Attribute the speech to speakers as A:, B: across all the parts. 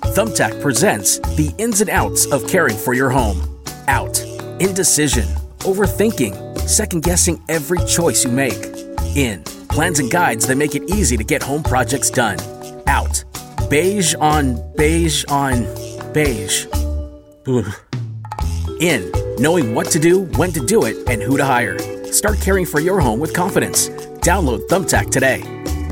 A: Thumbtack presents the ins and outs of caring for your home. Out. Indecision. Overthinking. Second-guessing every choice you make. In. Plans and guides that make it easy to get home projects done. Out. Beige on beige on beige. Ugh. In. Knowing what to do, when to do it, and who to hire. Start caring for your home with confidence. Download Thumbtack today.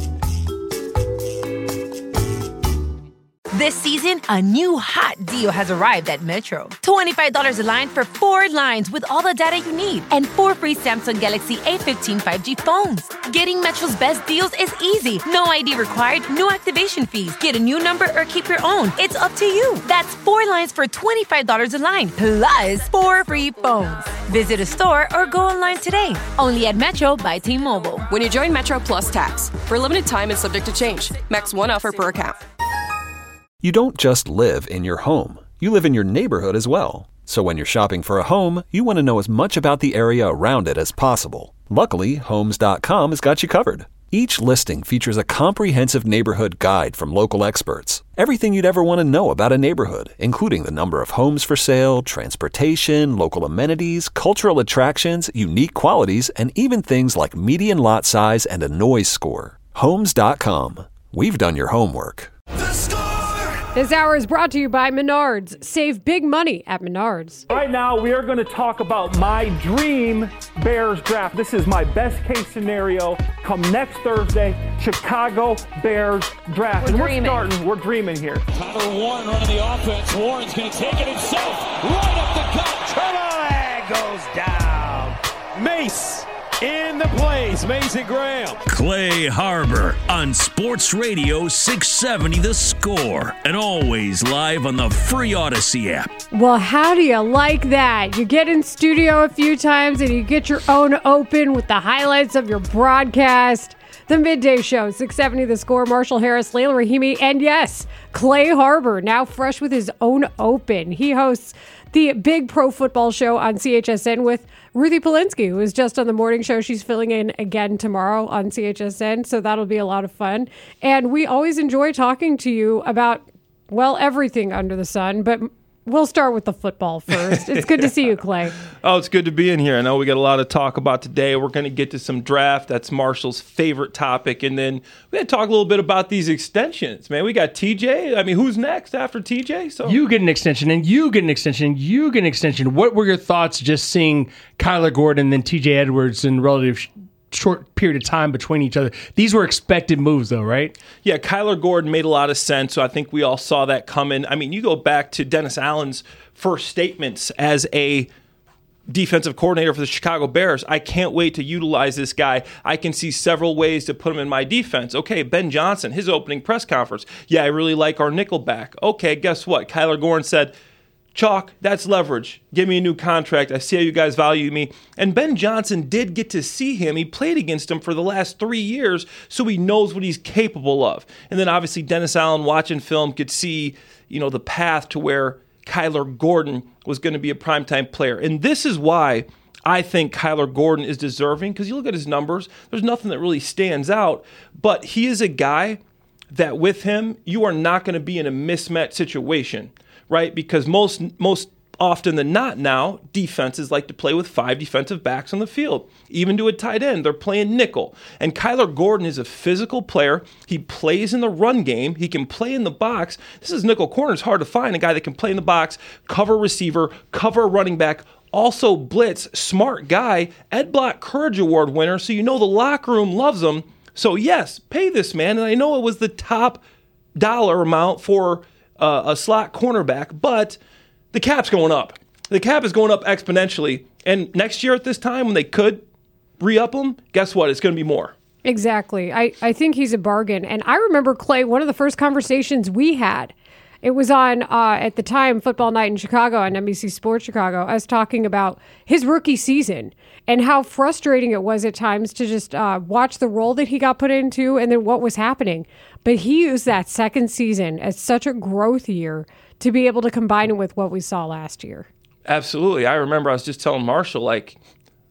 B: This season, a new hot deal has arrived at Metro. $25 a line for 4 lines with all the data you need and 4 free Samsung Galaxy A15 5G phones. Getting Metro's best deals is easy. No ID required, no activation fees. Get a new number or keep your own. It's up to you. That's 4 lines for $25 a line, plus 4 free phones. Visit a store or go online today. Only at Metro by T-Mobile.
C: When you join Metro Plus Tax. For a limited time and subject to change. Max 1 offer per account.
D: You don't just live in your home. You live in your neighborhood as well. So when you're shopping for a home, you want to know as much about the area around it as possible. Luckily, Homes.com has got you covered. Each listing features a comprehensive neighborhood guide from local experts. Everything you'd ever want to know about a neighborhood, including the number of homes for sale, transportation, local amenities, cultural attractions, unique qualities, and even things like median lot size and a noise score. Homes.com. We've done your homework.
E: This hour is brought to you by Menards. Save big money at Menards.
F: Right now, we are going to talk about my dream Bears draft. This is my best case scenario. Come next Thursday, Chicago Bears draft. We're dreaming here.
G: Tyler Warren running the offense. Warren's going to take it himself. Right up the gut. Goes down. Mace in the place. Mason Graham.
H: Clay Harbor on Sports Radio 670 The Score. And always live on the free Odyssey app.
E: Well, how do you like that? You get in studio a few times and you get your own open with the highlights of your broadcast. The Midday Show, 670 The Score, Marshall Harris, Layla Rahimi, and yes, Clay Harbor, now fresh with his own open. He hosts the Big Pro Football Show on CHSN with Ruthie Polinsky, who is just on the morning show. She's filling in again tomorrow on CHSN, so that'll be a lot of fun. And we always enjoy talking to you about, well, everything under the sun, but we'll start with the football first. It's good to see you, Clay.
F: Oh, it's good to be in here. I know we got a lot of talk about today. We're going to get to some draft. That's Marshall's favorite topic. And then we're going to talk a little bit about these extensions, man. We got TJ. I mean, who's next after TJ? So
I: you get an extension, and you get an extension, and you get an extension. What were your thoughts just seeing Kyler Gordon and then TJ Edwards in relative short period of time between each other? These were expected moves, though, right?
F: Yeah, Kyler Gordon made a lot of sense, so I think we all saw that coming. I mean, you go back to Dennis Allen's first statements as a defensive coordinator for the Chicago Bears. I can't wait to utilize this guy. I can see several ways to put him in my defense. Okay, Ben Johnson, his opening press conference. Yeah, I really like our nickel back. Okay, guess what? Kyler Gordon said, Chalk, that's leverage. Give me a new contract. I see how you guys value me. And Ben Johnson did get to see him. He played against him for the last 3 years, so he knows what he's capable of. And then obviously Dennis Allen, watching film, could see, the path to where Kyler Gordon was going to be a primetime player. And this is why I think Kyler Gordon is deserving, because you look at his numbers, there's nothing that really stands out. But he is a guy that with him, you are not going to be in a mismatch situation. Right? Because most often than not now, defenses like to play with 5 defensive backs on the field. Even to a tight end, they're playing nickel. And Kyler Gordon is a physical player. He plays in the run game. He can play in the box. This is nickel corner. It's hard to find a guy that can play in the box, cover receiver, cover running back, also blitz, smart guy, Ed Block Courage Award winner, so the locker room loves him. So yes, pay this man. And I know it was the top dollar amount for a slot cornerback, but the cap's going up. The cap is going up exponentially. And next year at this time, when they could re-up him, guess what? It's going to be more.
E: Exactly. I think he's a bargain. And I remember, Clay, one of the first conversations we had, it was on, at the time, Football Night in Chicago on NBC Sports Chicago, us talking about his rookie season and how frustrating it was at times to just watch the role that he got put into and then what was happening. But he used that second season as such a growth year to be able to combine it with what we saw last year.
F: Absolutely. I remember I was just telling Marshall,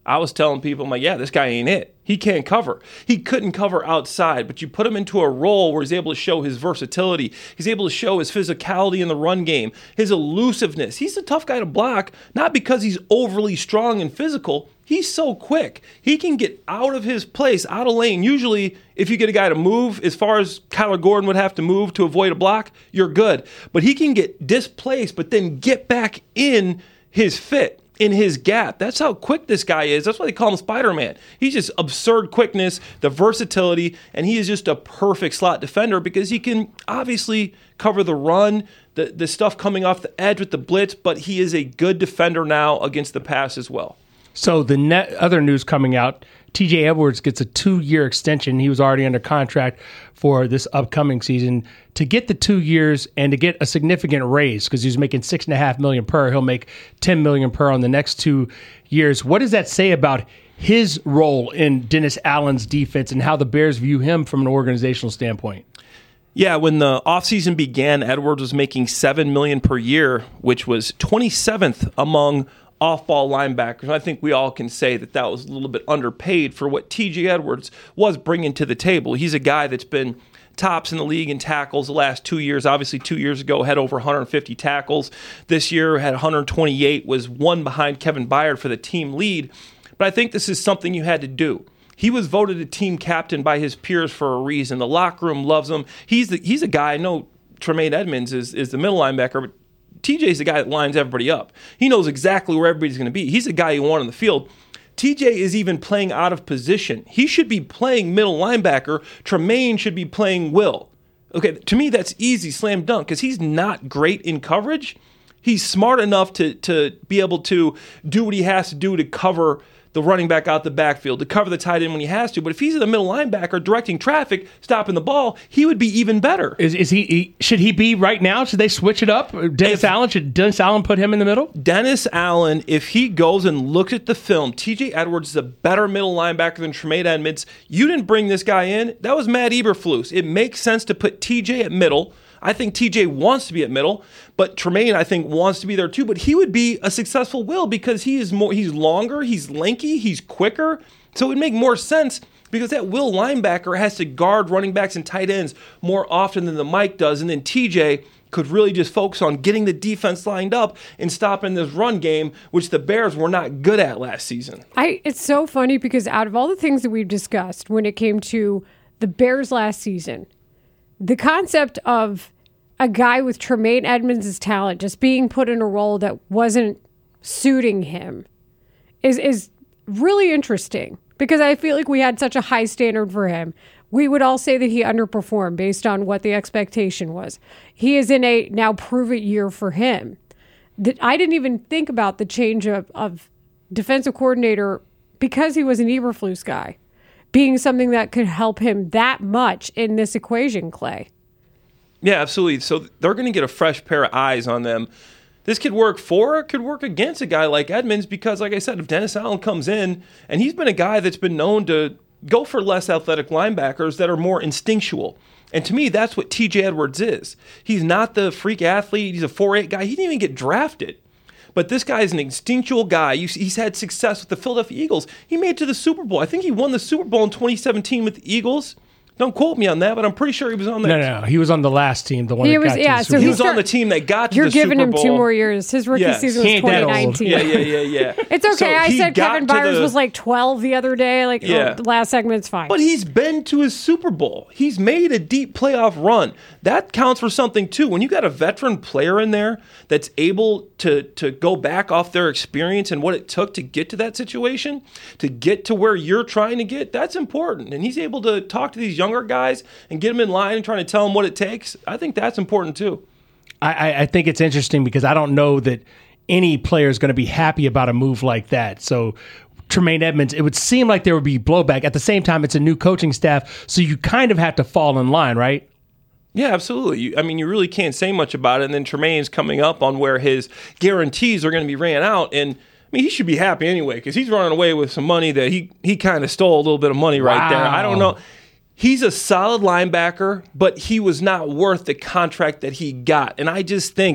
F: I was telling people, I'm like, yeah, this guy ain't it. He can't cover. He couldn't cover outside, but you put him into a role where he's able to show his versatility. He's able to show his physicality in the run game, his elusiveness. He's a tough guy to block, not because he's overly strong and physical. He's so quick. He can get out of his place, out of lane. Usually, if you get a guy to move as far as Kyler Gordon would have to move to avoid a block, you're good. But he can get displaced, but then get back in his fit, in his gap. That's how quick this guy is. That's why they call him Spider-Man. He's just absurd quickness, the versatility, and he is just a perfect slot defender because he can obviously cover the run, the stuff coming off the edge with the blitz, but he is a good defender now against the pass as well.
I: So the other news coming out, TJ Edwards gets a 2-year extension. He was already under contract for this upcoming season. To get the 2 years and to get a significant raise, because he's making $6.5 million per, he'll make $10 million per on the next 2 years. What does that say about his role in Dennis Allen's defense and how the Bears view him from an organizational standpoint?
F: Yeah, when the offseason began, Edwards was making $7 million per year, which was 27th among off-ball linebackers. I think we all can say that that was a little bit underpaid for what T.J. Edwards was bringing to the table. He's a guy that's been tops in the league in tackles the last 2 years. Obviously, 2 years ago, had over 150 tackles. This year, had 128, was one behind Kevin Byard for the team lead. But I think this is something you had to do. He was voted a team captain by his peers for a reason. The locker room loves him. He's a guy, I know Tremaine Edmonds is the middle linebacker, but TJ's the guy that lines everybody up. He knows exactly where everybody's going to be. He's the guy you want on the field. TJ is even playing out of position. He should be playing middle linebacker. Tremaine should be playing Will. Okay, to me, that's easy, slam dunk, because he's not great in coverage. He's smart enough to be able to do what he has to do to cover the running back out the backfield, to cover the tight end when he has to. But if he's the middle linebacker directing traffic, stopping the ball, he would be even better.
I: Is he? Should he be right now? Should they switch it up? Should Dennis Allen put him in the middle?
F: Dennis Allen, if he goes and looks at the film, TJ Edwards is a better middle linebacker than Tremaine Edmonds. You didn't bring this guy in. That was Matt Eberflus. It makes sense to put TJ at middle. I think TJ wants to be at middle, but Tremaine, I think, wants to be there too. But he would be a successful Will because he's longer, he's lanky, he's quicker. So it would make more sense because that Will linebacker has to guard running backs and tight ends more often than the Mike does. And then TJ could really just focus on getting the defense lined up and stopping this run game, which the Bears were not good at last season.
E: It's so funny because out of all the things that we've discussed when it came to the Bears last season, the concept of a guy with Tremaine Edmonds' talent just being put in a role that wasn't suiting him is really interesting because I feel like we had such a high standard for him. We would all say that he underperformed based on what the expectation was. He is in a now prove-it year for him. That I didn't even think about the change of defensive coordinator because he was an Eberflus guy being something that could help him that much in this equation, Clay.
F: Yeah, absolutely. So they're going to get a fresh pair of eyes on them. This could work for, could work against a guy like Edmonds because, like I said, if Dennis Allen comes in, and he's been a guy that's been known to go for less athletic linebackers that are more instinctual. And to me, that's what TJ Edwards is. He's not the freak athlete. He's a 4'8" guy. He didn't even get drafted. But this guy is an instinctual guy. He's had success with the Philadelphia Eagles. He made it to the Super Bowl. I think he won the Super Bowl in 2017 with the Eagles. Don't quote me on that, but I'm pretty sure he was on that.
I: No. He was on the last team, the one that got to the Super Bowl.
F: He was on the team that got to the Super Bowl.
E: You're giving him 2 more years. His rookie season was 2019.
F: Yeah.
E: It's okay. So I said Kevin Byers was like 12 the other day. The last segment's fine.
F: But he's been to his Super Bowl. He's made a deep playoff run. That counts for something, too. When you got a veteran player in there that's able to go back off their experience and what it took to get to that situation, to get to where you're trying to get, that's important. And he's able to talk to these younger guys and get them in line and trying to tell them what it takes. I think that's important too.
I: I think it's interesting because I don't know that any player is going to be happy about a move like that. So Tremaine Edmonds, it would seem like there would be blowback. At the same time, it's a new coaching staff, so you kind of have to fall in line, right?
F: Yeah, absolutely. You really can't say much about it. And then Tremaine's coming up on where his guarantees are going to be ran out. And he should be happy anyway because he's running away with some money that he kind of stole a little bit of money right there. I don't know. He's a solid linebacker, but he was not worth the contract that he got. And I just think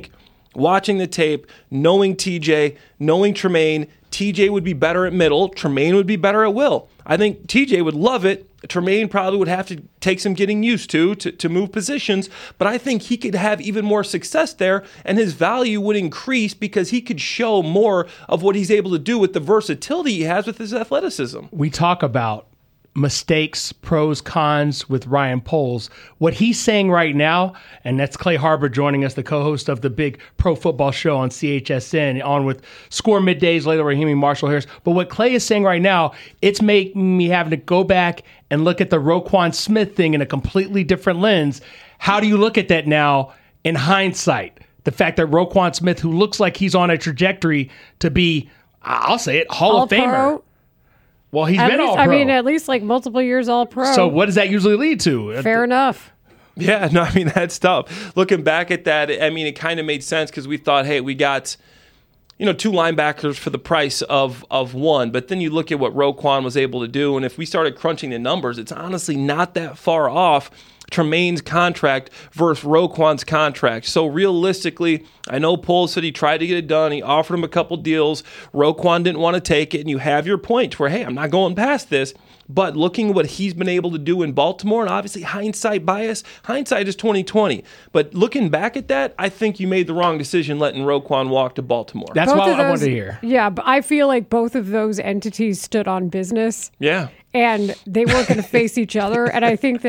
F: watching the tape, knowing TJ, knowing Tremaine, TJ would be better at middle, Tremaine would be better at will. I think TJ would love it. Tremaine probably would have to take some getting used to move positions, but I think he could have even more success there, and his value would increase because he could show more of what he's able to do with the versatility he has with his athleticism.
I: We talk about mistakes, pros, cons with Ryan Poles. What he's saying right now, and that's Clay Harbor joining us, the co-host of the big pro football show on CHSN, on with Score Middays, Layla Rahimi, Marshall Harris. But what Clay is saying right now, it's making me having to go back and look at the Roquan Smith thing in a completely different lens. How do you look at that now in hindsight? The fact that Roquan Smith, who looks like he's on a trajectory to be, I'll say it, Hall of Famer. Well, he's been all pro.
E: I mean, at least like multiple years all pro.
I: So what does that usually lead to?
E: Fair enough.
F: Yeah, no, I mean, that's tough. Looking back at that, I mean, it kind of made sense because we thought, hey, we got, two linebackers for the price of one. But then you look at what Roquan was able to do, and if we started crunching the numbers, it's honestly not that far off Tremaine's contract versus Roquan's contract. So realistically, I know Poles said he tried to get it done. He offered him a couple deals. Roquan didn't want to take it, and you have your point where, hey, I'm not going past this. But looking at what he's been able to do in Baltimore, and obviously hindsight bias, hindsight is 20/20. But looking back at that, I think you made the wrong decision letting Roquan walk to Baltimore.
I: That's what I wanted to hear.
E: Yeah, but I feel like both of those entities stood on business.
F: Yeah.
E: And they weren't going to face each other. And I think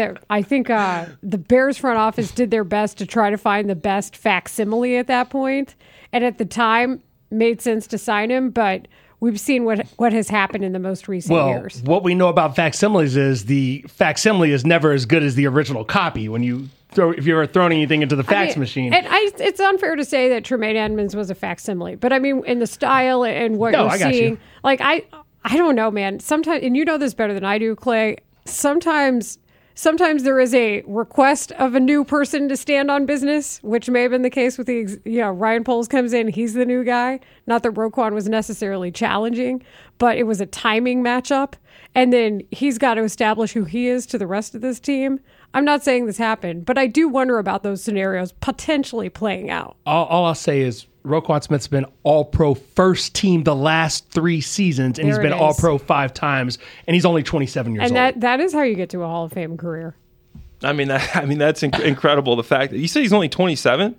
E: the Bears front office did their best to try to find the best facsimile at that point. And at the time, made sense to sign him, but we've seen what has happened in the most recent years.
I: What we know about facsimiles is the facsimile is never as good as the original copy. If you're ever throwing anything into the fax machine.
E: And it's unfair to say that Tremaine Edmonds was a facsimile, but I mean, in the style and what you're seeing, like I don't know, man. Sometimes, and you know this better than I do, Clay. Sometimes there is a request of a new person to stand on business, which may have been the case with Ryan Poles comes in, he's the new guy. Not that Roquan was necessarily challenging, but it was a timing matchup. And then he's got to establish who he is to the rest of this team. I'm not saying this happened, but I do wonder about those scenarios potentially playing out.
I: All I'll say is Roquan Smith's been all-pro first team the last 3 seasons, and he's been all-pro 5 times, and he's only 27 years old.
E: And that is how you get to a Hall of Fame career.
F: I mean that's incredible. The fact that you say he's only 27.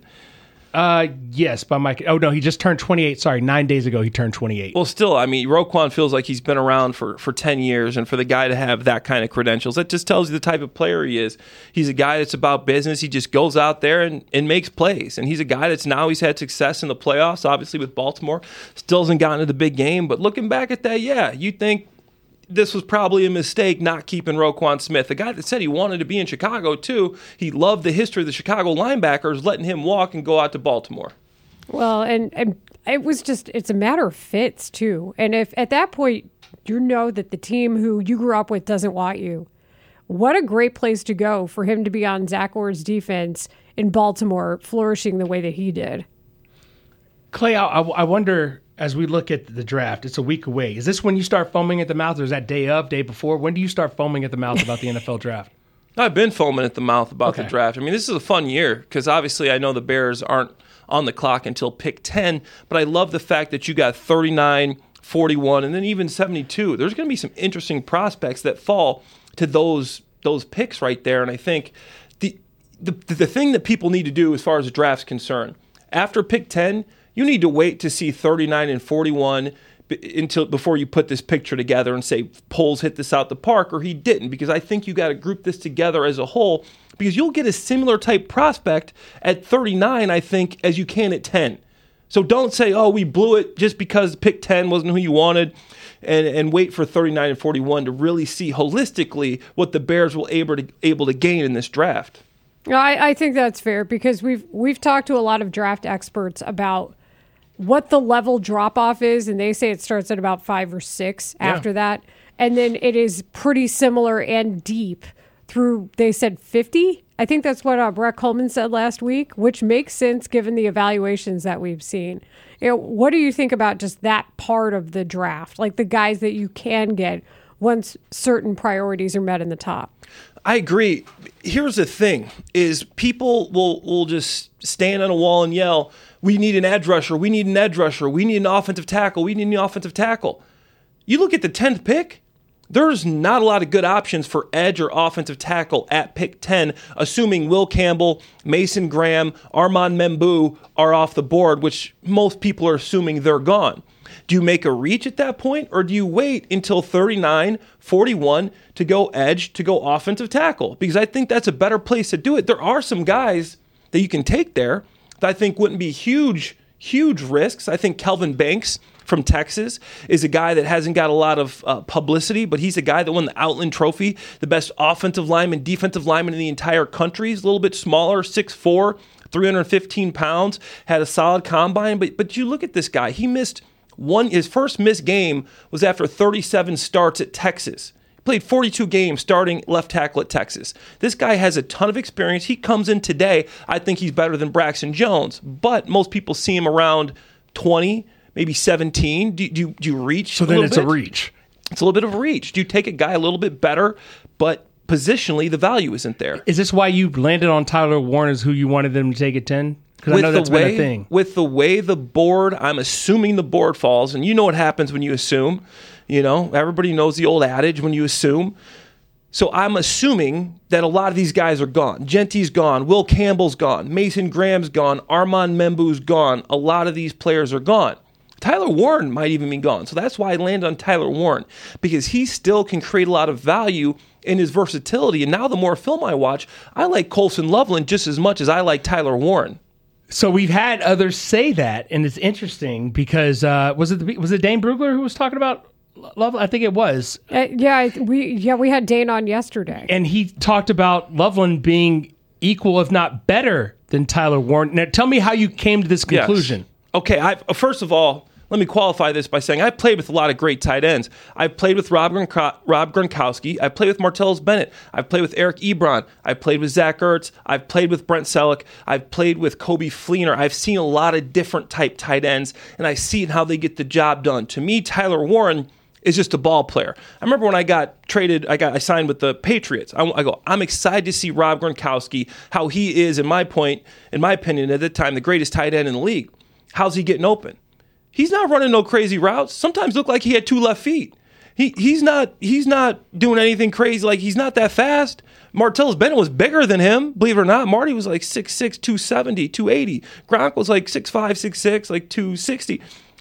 I: Yes, by my. Oh no, he just turned 28. Sorry, 9 days ago he turned 28.
F: Well, still, I mean, Roquan feels like he's been around for 10 years, and for the guy to have that kind of credentials, that just tells you the type of player he is. He's a guy that's about business. He just goes out there and makes plays, and he's a guy he's had success in the playoffs, obviously with Baltimore. Still hasn't gotten to the big game, but looking back at that, yeah, you think this was probably a mistake not keeping Roquan Smith, the guy that said he wanted to be in Chicago too. He loved the history of the Chicago linebackers, letting him walk and go out to Baltimore.
E: Well, and it was it's a matter of fits too. And if at that point you know that the team who you grew up with doesn't want you, what a great place to go for him to be on Zach Orr's defense in Baltimore, flourishing the way that he did.
I: Clay, I wonder, as we look at the draft, it's a week away. Is this when you start foaming at the mouth, or is that day before? When do you start foaming at the mouth about the NFL draft?
F: I've been foaming at the mouth about the draft. I mean, this is a fun year because obviously I know the Bears aren't on the clock until pick 10, but I love the fact that you got 39, 41, and then even 72. There's going to be some interesting prospects that fall to those picks right there, and I think the thing that people need to do as far as the draft's concerned, after pick 10, you need to wait to see 39 and 41 before you put this picture together and say Poles hit this out the park or he didn't, because I think you got to group this together as a whole, because you'll get a similar type prospect at 39, I think, as you can at 10. So don't say, oh, we blew it just because pick 10 wasn't who you wanted, and wait for 39 and 41 to really see holistically what the Bears will able to gain in this draft.
E: I think that's fair, because we've talked to a lot of draft experts about what the level drop-off is, and they say it starts at about 5 or 6 after that. And then it is pretty similar and deep through, they said 50? I think that's what Brett Coleman said last week, which makes sense given the evaluations that we've seen. What do you think about just that part of the draft, like the guys that you can get once certain priorities are met in the top?
F: I agree. Here's the thing, is people will just stand on a wall and yell, we need an edge rusher, we need an edge rusher, we need an offensive tackle, we need an offensive tackle. You look at the 10th pick, there's not a lot of good options for edge or offensive tackle at pick 10, assuming Will Campbell, Mason Graham, Armand Membu are off the board, which most people are assuming they're gone. Do you make a reach at that point, or do you wait until 39, 41 to go edge, to go offensive tackle? Because I think that's a better place to do it. There are some guys that you can take there that I think wouldn't be huge risks. I think Kelvin Banks from Texas is a guy that hasn't got a lot of publicity, but he's a guy that won the Outland Trophy, the best offensive lineman, defensive lineman in the entire country. He's a little bit smaller, 6'4", 315 pounds, had a solid combine. But you look at this guy, he missed his first missed game was after 37 starts at Texas. He played 42 games starting left tackle at Texas. This guy has a ton of experience. He comes in today. I think he's better than Braxton Jones, but most people see him around 20, maybe 17. Do you reach?
I: So then it's a reach.
F: It's a little bit of a reach. Do you take a guy a little bit better, but positionally the value isn't there?
I: Is this why you landed on Tyler Warren as who you wanted them to take at 10? Because I know that's been a thing.
F: With the way the board, I'm assuming the board falls, and you know what happens when you assume. You know, everybody knows the old adage, when you assume. So I'm assuming that a lot of these guys are gone. Genty's gone. Will Campbell's gone. Mason Graham's gone. Armand Membu's gone. A lot of these players are gone. Tyler Warren might even be gone. So that's why I landed on Tyler Warren, because he still can create a lot of value in his versatility. And now the more film I watch, I like Colson Loveland just as much as I like Tyler Warren.
I: So we've had others say that, and it's interesting because was it Dane Brugler who was talking about Loveland? I think it was.
E: We had Dane on yesterday,
I: and he talked about Loveland being equal, if not better, than Tyler Warren. Now, tell me how you came to this conclusion.
F: Yes. Okay, first of all, let me qualify this by saying I played with a lot of great tight ends. I played with Rob Gronkowski. I played with Martellus Bennett. I played with Eric Ebron. I played with Zach Ertz. I've played with Brent Selleck. I've played with Kobe Fleener. I've seen a lot of different type tight ends, and I see how they get the job done. To me, Tyler Warren is just a ball player. I remember when I got traded, I signed with the Patriots. I'm excited to see Rob Gronkowski, how he is, in my opinion, at the time, the greatest tight end in the league. How's he getting open? He's not running no crazy routes. Sometimes look like he had two left feet. He's not doing anything crazy. Like, he's not that fast. Martellus Bennett was bigger than him, believe it or not. Marty was like 6'6", 270, 280. Gronk was like 6'5", 6'6", like 260.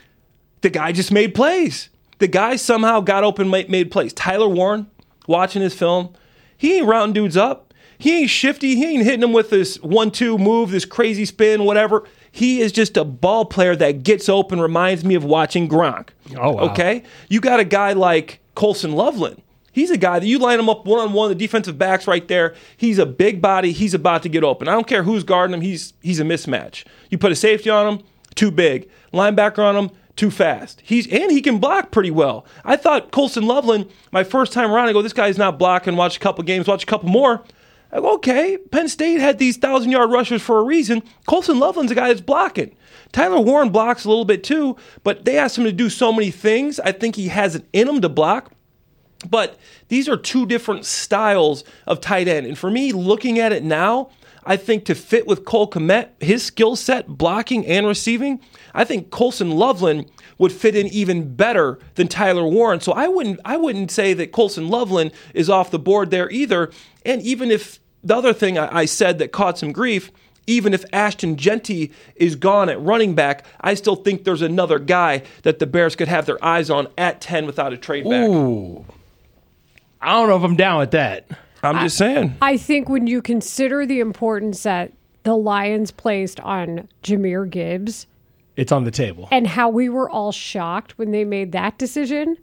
F: The guy just made plays. The guy somehow got open, made plays. Tyler Warren, watching his film, he ain't rounding dudes up. He ain't shifty. He ain't hitting them with this 1-2 move, this crazy spin, whatever. He is just a ball player that gets open, reminds me of watching Gronk.
I: Oh, wow.
F: Okay? You got a guy like Colson Loveland. He's a guy that you line him up one-on-one, the defensive back's right there. He's a big body. He's about to get open. I don't care who's guarding him. He's a mismatch. You put a safety on him, too big. Linebacker on him, too fast. He can block pretty well. I thought Colson Loveland, my first time around, I go, this guy's not blocking. Watch a couple games, watch a couple more. I go, okay, Penn State had these 1,000-yard rushers for a reason. Colson Loveland's a guy that's blocking. Tyler Warren blocks a little bit too, but they asked him to do so many things. I think he has it in him to block. But these are two different styles of tight end. And for me, looking at it now, I think to fit with Cole Kmet, his skill set, blocking and receiving, I think Colson Loveland would fit in even better than Tyler Warren. So I wouldn't say that Colson Loveland is off the board there either. And even if the other thing I said that caught some grief, even if Ashton Genty is gone at running back, I still think there's another guy that the Bears could have their eyes on at 10 without a trade back.
I: Ooh. I don't know if I'm down with that.
F: I'm just saying.
E: I think when you consider the importance that the Lions placed on Jahmyr Gibbs,
I: it's on the table.
E: And how we were all shocked when they made that decision,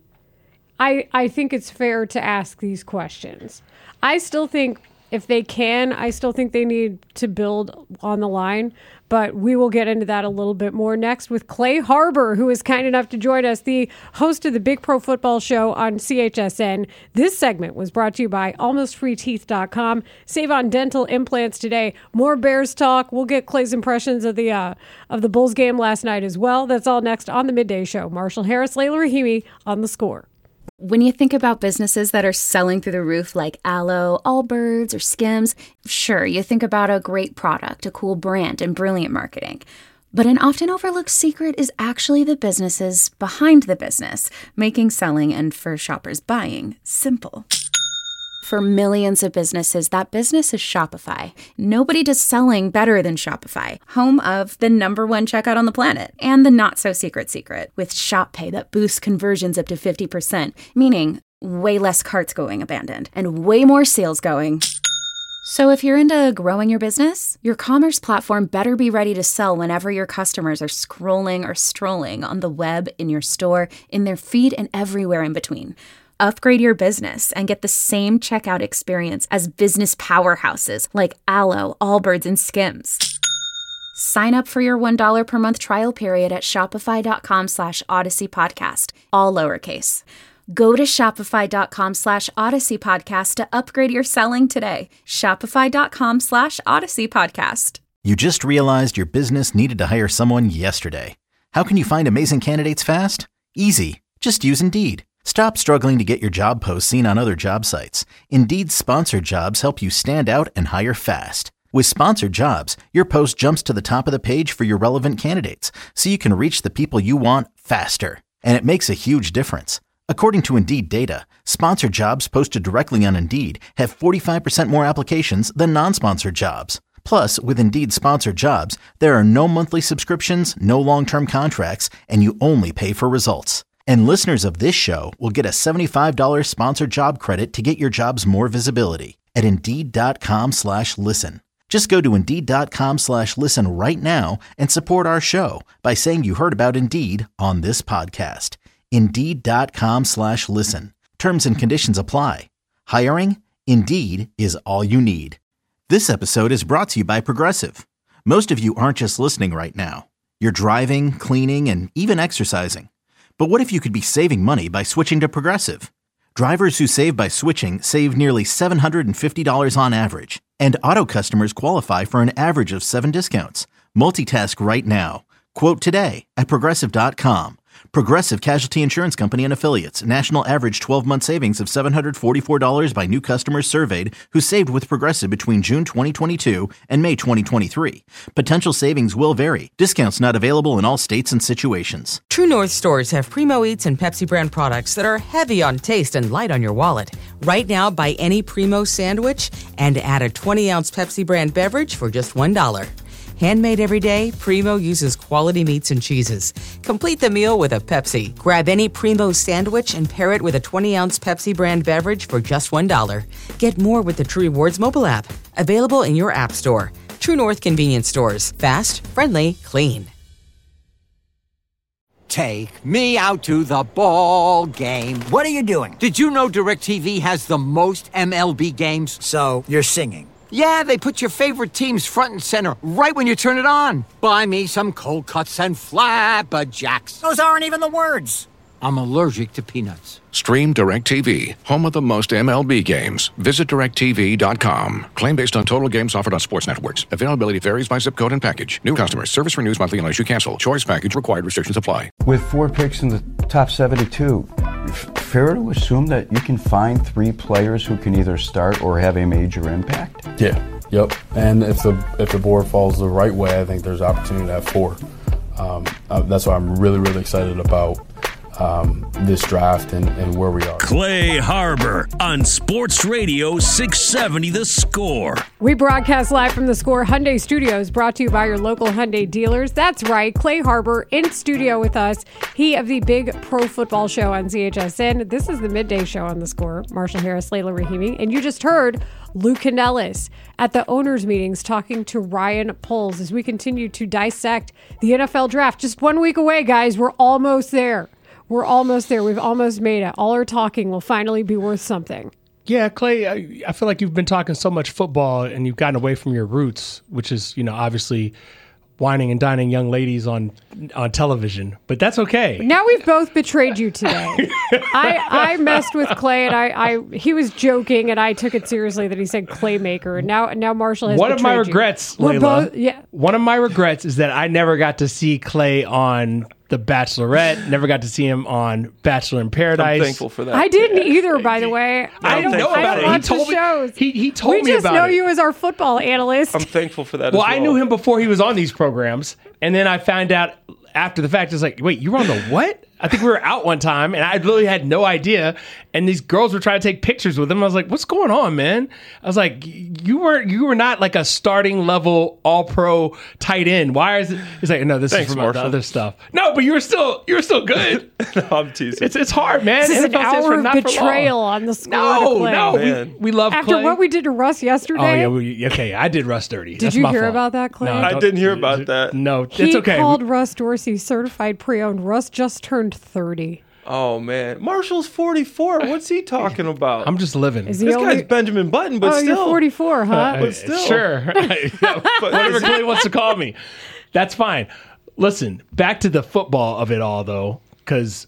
E: I think it's fair to ask these questions. I still think if they can, I still think they need to build on the line, but we will get into that a little bit more next with Clay Harbor, who is kind enough to join us, the host of the Big Pro Football Show on CHSN. This segment was brought to you by AlmostFreeTeeth.com. Save on dental implants today. More Bears talk. We'll get Clay's impressions of the Bulls game last night as well. That's all next on the Midday Show. Marshall Harris, Layla Rahimi on The Score.
J: When you think about businesses that are selling through the roof like Aloe, Allbirds, or Skims, sure, you think about a great product, a cool brand, and brilliant marketing. But an often overlooked secret is actually the businesses behind the business, making selling and for shoppers buying simple. For millions of businesses, that business is Shopify. Nobody does selling better than Shopify, home of the #1 checkout on the planet and the not-so-secret secret with Shop Pay that boosts conversions up to 50%, meaning way less carts going abandoned and way more sales going. So if you're into growing your business, your commerce platform better be ready to sell whenever your customers are scrolling or strolling on the web, in your store, in their feed, and everywhere in between. Upgrade your business and get the same checkout experience as business powerhouses like Aloe, Allbirds, and Skims. Sign up for your $1 per month trial period at shopify.com/Odyssey Podcast, all lowercase. Go to shopify.com/Odyssey Podcast to upgrade your selling today. Shopify.com/Odyssey Podcast.
K: You just realized your business needed to hire someone yesterday. How can you find amazing candidates fast? Easy. Just use Indeed. Stop struggling to get your job posts seen on other job sites. Indeed's sponsored jobs help you stand out and hire fast. With sponsored jobs, your post jumps to the top of the page for your relevant candidates, so you can reach the people you want faster. And it makes a huge difference. According to Indeed data, sponsored jobs posted directly on Indeed have 45% more applications than non-sponsored jobs. Plus, with Indeed sponsored jobs, there are no monthly subscriptions, no long-term contracts, and you only pay for results. And listeners of this show will get a $75 sponsored job credit to get your jobs more visibility at Indeed.com/listen. Just go to Indeed.com/listen right now and support our show by saying you heard about Indeed on this podcast. Indeed.com/listen. Terms and conditions apply. Hiring? Indeed is all you need. This episode is brought to you by Progressive. Most of you aren't just listening right now. You're driving, cleaning, and even exercising. But what if you could be saving money by switching to Progressive? Drivers who save by switching save nearly $750 on average. And auto customers qualify for an average of 7 discounts. Multitask right now. Quote today at Progressive.com. Progressive Casualty Insurance Company and Affiliates. National average 12-month savings of $744 by new customers surveyed who saved with Progressive between June 2022 and May 2023. Potential savings will vary. Discounts not available in all states and situations.
L: True North stores have Primo Eats and Pepsi brand products that are heavy on taste and light on your wallet. Right now, buy any Primo sandwich and add a 20-ounce Pepsi brand beverage for just $1. Handmade every day, Primo uses quality meats and cheeses. Complete the meal with a Pepsi. Grab any Primo sandwich and pair it with a 20-ounce Pepsi brand beverage for just $1. Get more with the True Rewards mobile app. Available in your app store. True North convenience stores. Fast, friendly, clean.
M: Take me out to the ball game.
N: What are you doing?
M: Did you know DirecTV has the most MLB games?
N: So, you're singing.
M: Yeah, they put your favorite teams front and center right when you turn it on. Buy me some cold cuts and flapjacks.
N: Those aren't even the words.
M: I'm allergic to peanuts.
O: Stream DirecTV, home of the most MLB games. Visit DirecTV.com. Claim based on total games offered on sports networks. Availability varies by zip code and package. New customers. Service renews monthly unless you cancel. Choice package required. Restrictions apply.
P: With 4 picks in the top 72, fair to assume that you can find 3 players who can either start or have a major impact?
Q: Yeah. Yep. And if the board falls the right way, I think there's opportunity to have 4. That's why I'm really, really excited about this draft and where we are.
H: Clay Harbor on Sports Radio 670 The Score.
E: We broadcast live from the Score Hyundai Studios, brought to you by your local Hyundai dealers. That's right, Clay Harbor in studio with us. He of the Big Pro Football Show on ZHSN. This is the midday show on the Score. Marshall Harris, Layla Rahimi, and you just heard Luke Canellis at the owners' meetings talking to Ryan Poles as we continue to dissect the NFL draft. Just 1 week away, guys. We're almost there. We're almost there. We've almost made it. All our talking will finally be worth something.
I: Yeah, Clay, I feel like you've been talking so much football and you've gotten away from your roots, which is, obviously whining and dining young ladies on television. But that's okay.
E: Now we've both betrayed you today. I messed with Clay and he was joking and I took it seriously that he said Claymaker. And now Marshall has
I: One of my
E: betrayed you.
I: regrets, Layla, one of my regrets is that I never got to see Clay on The Bachelorette. Never got to see him on Bachelor in Paradise.
F: I'm thankful for that.
E: I didn't either, by the way.
I: I don't know about it. He told me. He told me about it.
E: We just know you as our football analyst.
F: I'm thankful for that.
I: Well,
F: as well.
I: I knew him before he was on these programs, and then I found out after the fact. It's like, wait, you were on the what? I think we were out one time, and I literally had no idea. And these girls were trying to take pictures with him. I was like, "What's going on, man?" I was like, "You were not like a starting level All Pro tight end. Why is it?" He's like, "No, this is from the other stuff." No, but you were still good.
F: No, I'm teasing.
I: It's hard, man.
E: This is an
I: NFL stands for
E: hour of
I: not for
E: betrayal
I: long.
E: on the score.
I: No, we love
E: after
I: Clay.
E: what we did to Russ yesterday.
I: Oh yeah, okay. I did Russ dirty.
E: Did
I: That's
E: you
I: my
E: hear
I: fault.
E: about that, Clay?
I: No,
F: I didn't hear about that.
I: No,
E: He
I: it's okay.
E: called Russ Dorsey certified pre-owned. Russ just turned 30.
F: Oh man, Marshall's 44. What's he talking about?
I: I'm just living.
E: Is he
F: This
E: only-
F: guy's Benjamin Button, but
E: Oh,
F: still.
E: you're 44, huh?
F: But still.
I: Sure. Whatever Clay wants to call me. That's fine. Listen, back to the football of it all, though, because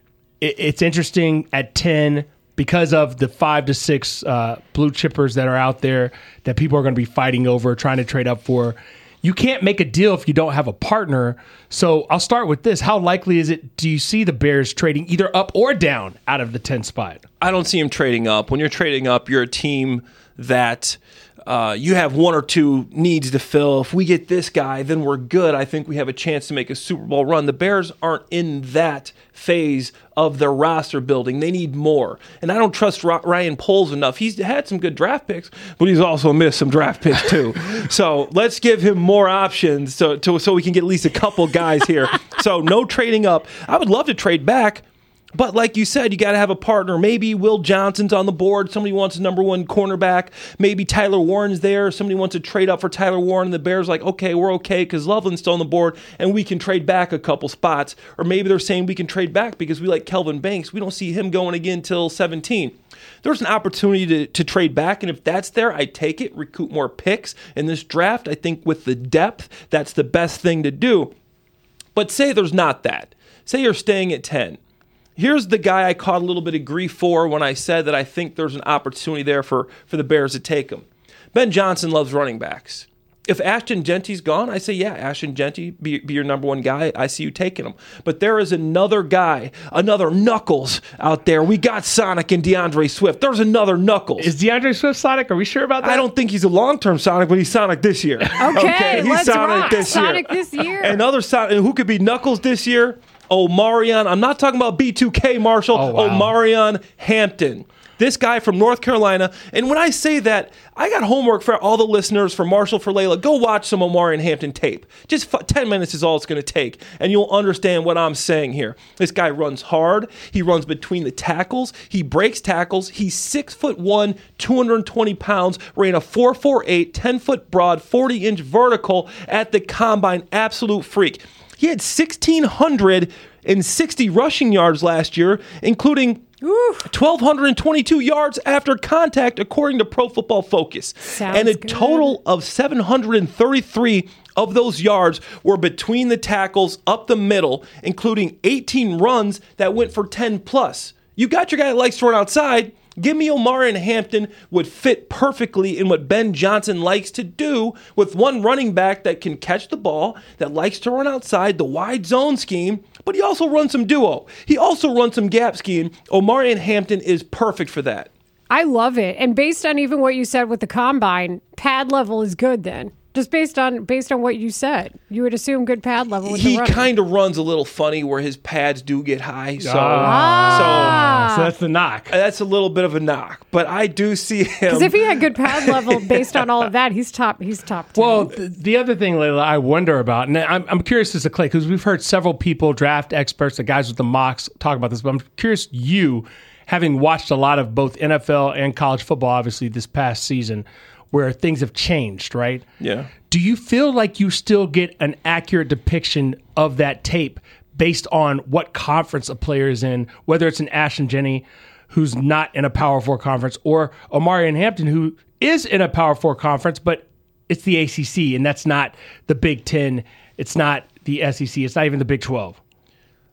I: it's interesting at 10 because of the 5 to 6 blue chippers that are out there that people are going to be fighting over, trying to trade up for. You can't make a deal if you don't have a partner. So I'll start with this. How likely is it, do you see the Bears trading either up or down out of the 10 spot?
F: I don't see him trading up. When you're trading up, you're a team that you have one or two needs to fill. If we get this guy, then we're good. I think we have a chance to make a Super Bowl run. The Bears aren't in that phase of their roster building. They need more. And I don't trust Ryan Poles enough. He's had some good draft picks, but he's also missed some draft picks too. So let's give him more options so we can get at least a couple guys here. So no trading up. I would love to trade back. But like you said, you got to have a partner. Maybe Will Johnson's on the board. Somebody wants a number one cornerback. Maybe Tyler Warren's there. Somebody wants to trade up for Tyler Warren. And the Bears like, okay, we're okay because Loveland's still on the board and we can trade back a couple spots. Or maybe they're saying we can trade back because we like Kelvin Banks. We don't see him going again till 17. There's an opportunity to trade back, and if that's there, I take it, recoup more picks. In this draft, I think with the depth, that's the best thing to do. But say there's not that. Say you're staying at 10. Here's the guy I caught a little bit of grief for when I said that I think there's an opportunity there for the Bears to take him. Ben Johnson loves running backs. If Ashton Genty's gone, I say, yeah, Ashton Genty, be your number one guy. I see you taking him. But there is another guy, another Knuckles out there. We got Sonic and DeAndre Swift. There's another Knuckles.
I: Is DeAndre Swift Sonic? Are we sure about that?
F: I don't think he's a long-term Sonic, but he's Sonic this year.
E: Okay,
F: he's
E: let's
F: Sonic
E: rock.
F: this year.
E: Sonic this year.
F: Another Sonic, and who could be Knuckles this year? Omarion. I'm not talking about B2K, Marshall.
I: Oh, wow.
F: Omarion Hampton. This guy from North Carolina. And when I say that, I got homework for all the listeners, for Marshall, for Layla. Go watch some Omarion Hampton tape. Just 10 minutes is all it's going to take, and you'll understand what I'm saying here. This guy runs hard. He runs between the tackles. He breaks tackles. He's 6'1", 220 pounds, ran a 4.48, 10-foot broad, 40-inch vertical at the combine. Absolute freak. He had 1,660 rushing yards last year, including 1,222 yards after contact, according to Pro Football Focus. And a total of 733 of those yards were between the tackles up the middle, including 18 runs that went for 10 plus. You got your guy that likes to run outside. Give me Omarion Hampton would fit perfectly in what Ben Johnson likes to do with one running back that can catch the ball, that likes to run outside the wide zone scheme, but he also runs some duo. He also runs some gap scheme. Omarion Hampton is perfect for that.
E: I love it. And based on even what you said with the combine, pad level is good then. Just based on what you said, you would assume good pad level with
F: He
E: the running.
F: kind of runs a little funny where his pads do get high. So,
I: So that's the knock.
F: That's a little bit of a knock. But I do see him.
E: Because if he had good pad level based on all of that, he's top 10.
I: Well, the other thing, Layla, I wonder about, and I'm curious as to Clay, because we've heard several people, draft experts, the guys with the mocks, talk about this, but I'm curious, you, having watched a lot of both NFL and college football, obviously, this past season, where things have changed, right?
F: Yeah.
I: Do you feel like you still get an accurate depiction of that tape based on what conference a player is in, whether it's an Ashton Genty who's not in a Power 4 conference or Omarion Hampton who is in a Power 4 conference, but it's the ACC and that's not the Big Ten. It's not the SEC. It's not even the Big 12.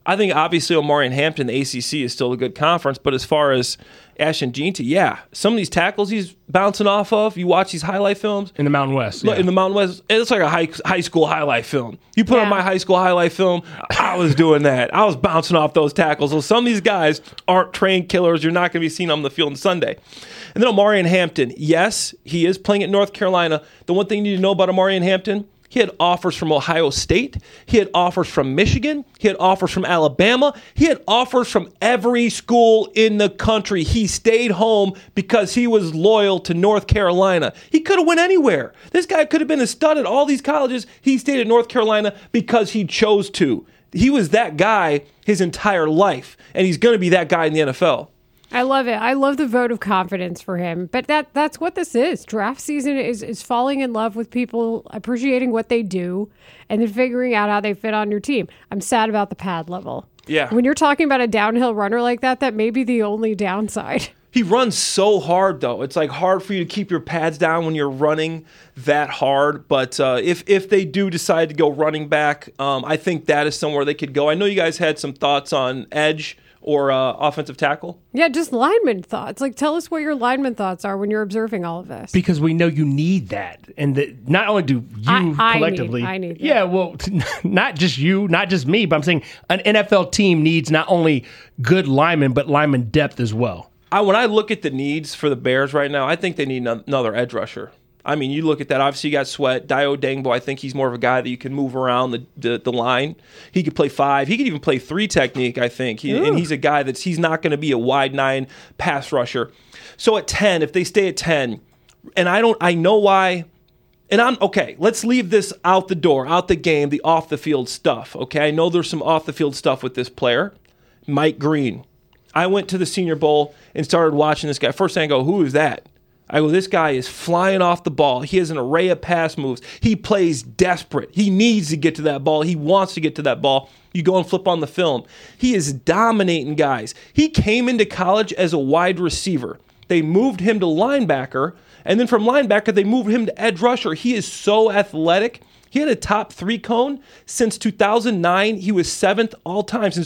F: I think obviously Omarion Hampton, the ACC, is still a good conference, but as far as Ashton Jeanty, yeah, some of these tackles he's bouncing off of, you watch these highlight films.
I: In the Mountain West.
F: In the Mountain West, it's like a high school highlight film. You put on my high school highlight film, I was doing that. I was bouncing off those tackles. So some of these guys aren't trained killers. You're not going to be seen on the field on Sunday. And then Omarion Hampton, yes, he is playing at North Carolina. The one thing you need to know about Omarion Hampton, he had offers from Ohio State. He had offers from Michigan. He had offers from Alabama. He had offers from every school in the country. He stayed home because he was loyal to North Carolina. He could have went anywhere. This guy could have been a stud at all these colleges. He stayed at North Carolina because he chose to. He was that guy his entire life, and he's going to be that guy in the NFL.
E: I love it. I love the vote of confidence for him. But that's what this is. Draft season is falling in love with people appreciating what they do and then figuring out how they fit on your team. I'm sad about the pad level.
F: Yeah.
E: When you're talking about a downhill runner like that, that may be the only downside.
F: He runs so hard, though. It's like hard for you to keep your pads down when you're running that hard. But if they do decide to go running back, I think that is somewhere they could go. I know you guys had some thoughts on edge or offensive tackle?
E: Yeah, just lineman thoughts. Like, tell us what your lineman thoughts are when you're observing all of this.
I: Because we know you need that. And not only do you collectively.
E: I need that.
I: Yeah, well, not just you, not just me, but I'm saying an NFL team needs not only good linemen, but lineman depth as well.
F: When I look at the needs for the Bears right now, I think they need another edge rusher. I mean, you look at that. Obviously, you got Sweat. Dio Dangbo, I think he's more of a guy that you can move around the line. He could play 5. He could even play 3 technique, I think. And he's a guy he's not going to be a wide 9 pass rusher. So at 10, if they stay at 10, and I know why. And let's leave this out the door, out the game, the off the field stuff. Okay, I know there's some off the field stuff with this player, Mike Green. I went to the Senior Bowl and started watching this guy. First thing I go, who is that? I go, this guy is flying off the ball. He has an array of pass moves. He plays desperate. He needs to get to that ball. He wants to get to that ball. You go and flip on the film. He is dominating guys. He came into college as a wide receiver. They moved him to linebacker, and then from linebacker, they moved him to edge rusher. He is so athletic. He had a top 3 cone since 2009. He was 7th all time since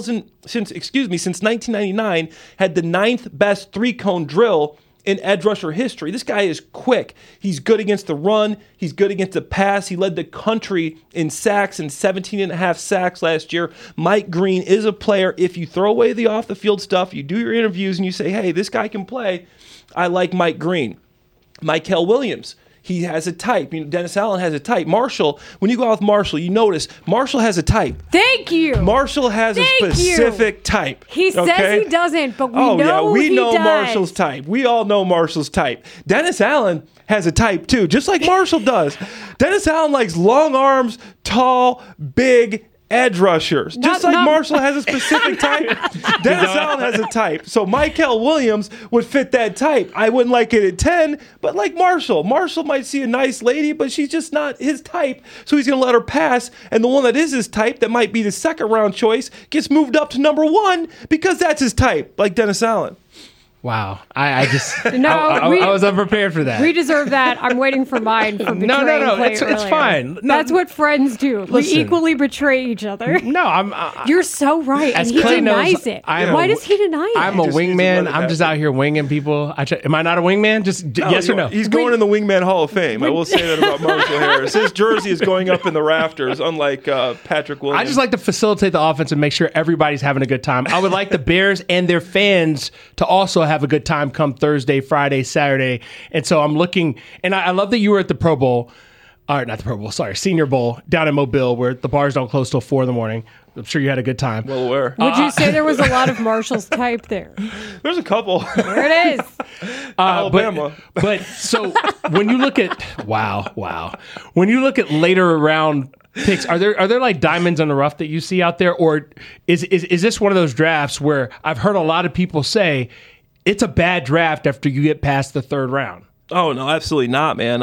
F: 1999. Had the 9th best 3 cone drill in edge rusher history. This guy is quick. He's good against the run. He's good against the pass. He led the country in sacks and 17.5 sacks last year. Mike Green is a player. If you throw away the off the field stuff, you do your interviews and you say, hey, this guy can play. I like Mike Green. Michael Williams. He has a type. Dennis Allen has a type. Marshall, when you go out with Marshall, you notice Marshall has a type.
E: Thank you.
F: Marshall has a specific type.
E: He says he doesn't, but we know
F: we
E: he
F: know
E: does.
F: Marshall's type. We all know Marshall's type. Dennis Allen has a type too, just like Marshall does. Dennis Allen likes long arms, tall, big, edge rushers. Just like Marshall has a specific type, Dennis Allen has a type. So Michael Williams would fit that type. I wouldn't like it at 10, but like Marshall. Marshall might see a nice lady, but she's just not his type, so he's going to let her pass. And the one that is his type, that might be the second round choice, gets moved up to number 1 because that's his type, like Dennis Allen.
I: Wow. I just
E: No,
I: I was unprepared for that.
E: We deserve that. I'm waiting for mine for betraying
I: No.
E: Clay
I: It's
E: earlier.
I: fine. No,
E: That's what friends do.
I: Listen.
E: We equally betray each other.
I: No,
E: You're so right. And
I: As
E: he
I: Clay
E: denies
I: knows,
E: it.
I: I am
E: Why
I: a-
E: does he deny it?
I: I'm a wingman. I'm just out here winging people. Am I not a wingman? Yes or no?
F: He's going in the Wingman Hall of Fame. I will say that about Marshall Harris. His jersey is going up in the rafters, unlike Patrick Williams.
I: I just like to facilitate the offense and make sure everybody's having a good time. I would like the Bears and their fans to also have a good time come Thursday, Friday, Saturday. And so I'm looking, and I love that you were at the Pro Bowl, or not the Pro Bowl, sorry, Senior Bowl down in Mobile, where the bars don't close till 4 a.m. I'm sure you had a good time.
F: Well aware.
E: Would you say there was a lot of Marshall's type there?
F: There's a couple.
E: There it is.
F: Alabama.
I: But so when you look at, wow. When you look at later round picks, are there like diamonds in the rough that you see out there? Or is this one of those drafts where I've heard a lot of people say, it's a bad draft after you get past the 3rd round?
F: Oh, no, absolutely not, man.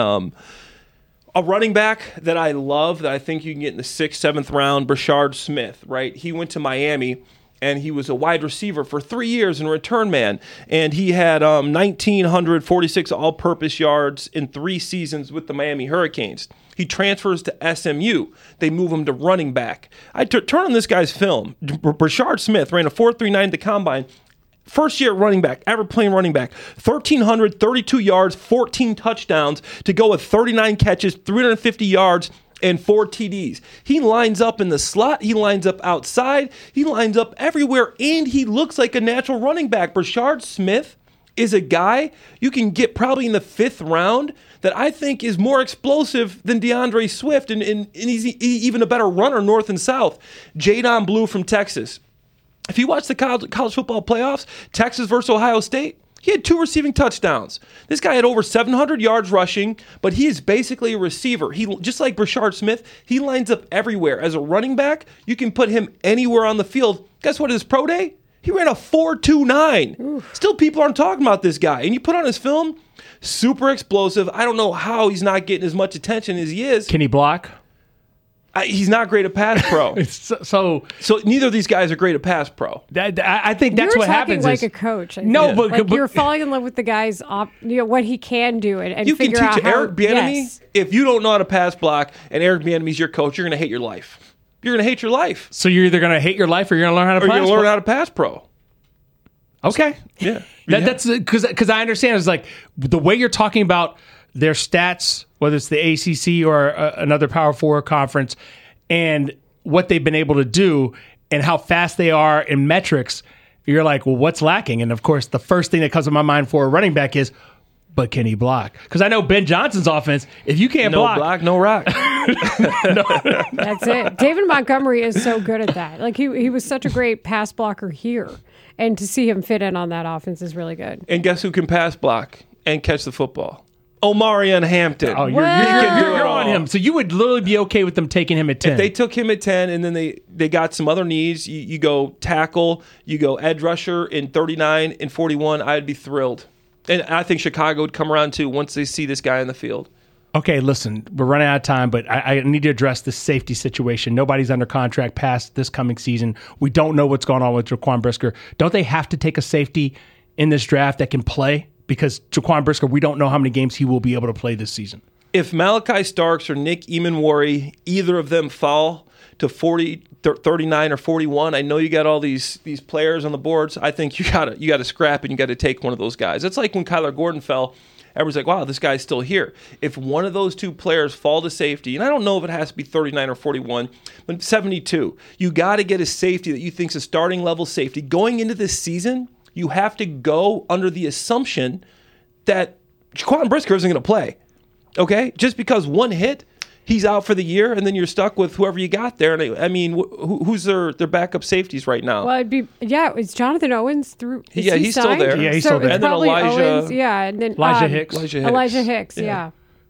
F: A running back that I love, that I think you can get in the 6th, 7th round, Brashard Smith, right? He went to Miami, and he was a wide receiver for 3 years and return man. And he had 1,946 all-purpose yards in 3 seasons with the Miami Hurricanes. He transfers to SMU. They move him to running back. I turn on this guy's film. Brashard Smith ran a 4.39 at the combine. First year running back, ever playing running back. 1,332 yards, 14 touchdowns to go with 39 catches, 350 yards, and 4 TDs. He lines up in the slot. He lines up outside. He lines up everywhere, and he looks like a natural running back. Brashard Smith is a guy you can get probably in the 5th round that I think is more explosive than DeAndre Swift, and he's even a better runner north and south. Jadon Blue from Texas. If you watch the college football playoffs, Texas versus Ohio State, he had 2 receiving touchdowns. This guy had over 700 yards rushing, but he is basically a receiver. He, just like Brashard Smith, he lines up everywhere. As a running back, you can put him anywhere on the field. Guess what, his pro day? He ran a 4.29. Still, people aren't talking about this guy. And you put on his film, super explosive. I don't know how he's not getting as much attention as he is.
I: Can he block?
F: He's not great at pass pro.
I: so
F: neither of these guys are great at pass pro.
I: I think that's what happens.
E: You're talking like a coach.
I: But
E: you're falling in love with the guy's, what he can do, and
F: you
E: figure
F: can
E: out
F: teach
E: how.
F: Eric Bieniemy.
E: Yes.
F: If you don't know how to pass block, and Eric Bieniemy's your coach, you're going to hate your life. You're going to hate your life.
I: So you're either going to hate your life, or you're going to learn how to.
F: Or you're going to learn how to pass pro.
I: Okay.
F: Yeah.
I: That's because I understand. It's like the way you're talking about their stats, whether it's the ACC or another Power 4 conference, and what they've been able to do and how fast they are in metrics, you're like, well, what's lacking? And of course, the first thing that comes to my mind for a running back is, but can he block? Because I know Ben Johnson's offense, if you can't block.
F: No block, no rock.
E: That's it. David Montgomery is so good at that. Like he was such a great pass blocker here. And to see him fit in on that offense is really good.
F: And guess who can pass block and catch the football? Omarion Hampton.
I: Oh, you're on him. So you would literally be okay with them taking him at 10.
F: If they took him at 10 and then they got some other needs, you go tackle, you go edge rusher in 39 and 41, I'd be thrilled. And I think Chicago would come around too once they see this guy in the field.
I: Okay, listen, we're running out of time, but I need to address this safety situation. Nobody's under contract past this coming season. We don't know what's going on with Jaquan Brisker. Don't they have to take a safety in this draft that can play? Because Jaquan Brisker, we don't know how many games he will be able to play this season.
F: If Malachi Starks or Nick Emanwari, either of them fall to 39 or 41, I know you got all these players on the boards. I think you got to scrap and you got to take one of those guys. It's like when Kyler Gordon fell. Everyone's like, wow, this guy's still here. If one of those 2 players fall to safety, and I don't know if it has to be 39 or 41, but 72, you got to get a safety that you think is a starting level safety. Going into this season, you have to go under the assumption that Jaquan Brisker isn't going to play. Okay? Just because one hit, he's out for the year, and then you're stuck with whoever you got there. And I mean, who's their backup safeties right now?
E: Well, it's Jonathan Owens through.
F: He's still there.
I: Yeah, he's still there.
F: And then Elijah.
E: Owens, and then
I: Elijah Hicks.
E: Elijah Hicks, yeah.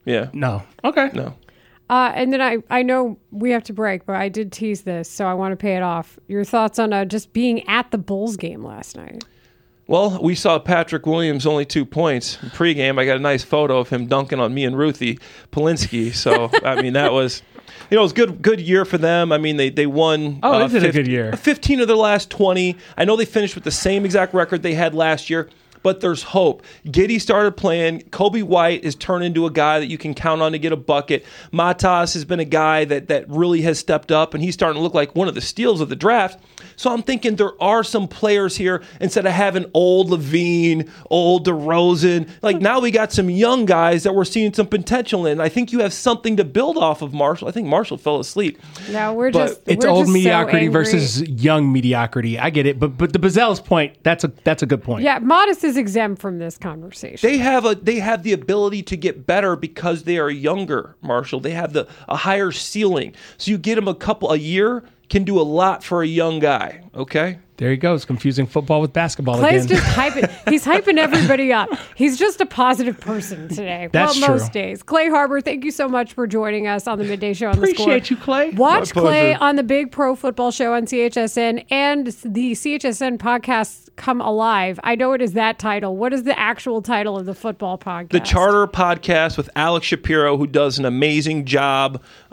I: No. Okay.
F: No.
E: And then I know we have to break, but I did tease this, so I want to pay it off. Your thoughts on just being at the Bulls game last night?
F: Well, we saw Patrick Williams only 2 points. In pregame, I got a nice photo of him dunking on me and Ruthie Polinsky. So, I mean, that was, it was good year for them. I mean, they won.
I: Oh, they did a good year.
F: 15 of their last 20. I know they finished with the same exact record they had last year, but there's hope. Giddey started playing. Kobe White has turned into a guy that you can count on to get a bucket. Matas has been a guy that really has stepped up, and he's starting to look like one of the steals of the draft. So I'm thinking there are some players here instead of having old Levine, old DeRozan. Like now we got some young guys that we're seeing some potential in. I think you have something to build off of Marshall. I think Marshall fell asleep.
E: No,
I: it's old mediocrity versus young mediocrity. I get it, but the Bazell's point, that's a good point.
E: Yeah, Modest is exempt from this conversation.
F: They have the ability to get better because they are younger, Marshall. They have a higher ceiling. So you get them a year, can do a lot for a young guy, okay?
I: There he goes, confusing football with basketball
E: Clay's
I: again.
E: just hyping. He's hyping everybody up. He's just a positive person today.
I: That's
E: most
I: true.
E: days. Clay Harbor, thank you so much for joining us on the Midday Show on the Score.
I: Appreciate you, Clay.
E: Watch Clay on the Big Pro Football Show on CHSN and the CHSN podcast Come Alive. I know it is that title. What is the actual title of the football podcast?
F: The Charter Podcast with Alex Shapiro, who does an amazing job.